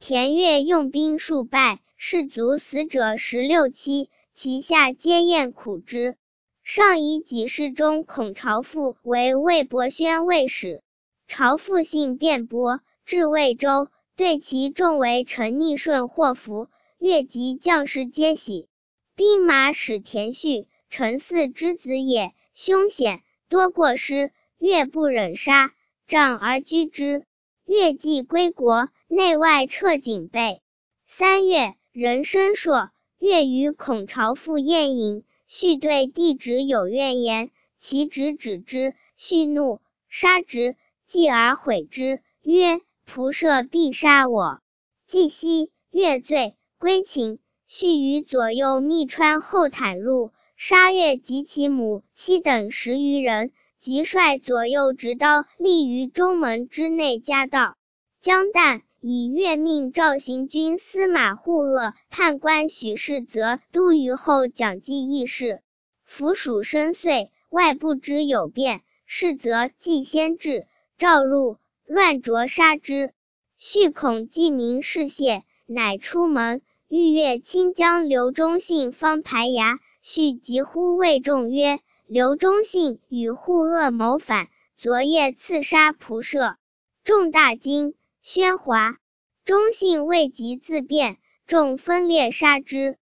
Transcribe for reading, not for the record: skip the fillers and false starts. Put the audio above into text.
田悦用兵数败，士卒死者16七，其下皆厌苦之。上以己事中孔朝父为魏博宣卫使，朝父性辩驳，至魏州，对其众为臣逆顺祸福，越及将士皆喜。兵马使田续，陈嗣之子也，凶险，多过失，越不忍杀，杖而居之。越既归国，内外彻警备。3月，壬申朔，越与孔朝父宴饮，续对弟侄有怨言，其侄止之，续怒，杀之，继而悔之，曰：仆射必杀我。既息，越罪，归秦。续于左右密川后袒入，杀越及其母妻等10余人，即率左右执刀立于中门之内夹道。将旦，以越命赵行军司马护鄂、判官许氏则都虞候蒋济议事。府属深邃，外不知有变，是则既先至，赵入，乱斫杀之。续恐既明事谢，乃出门，欲越清江刘忠信方排牙，续急呼魏仲曰：刘忠信与护鄂谋反，昨夜刺杀仆射。众大惊，喧哗。忠信未及自辩，众分列杀之。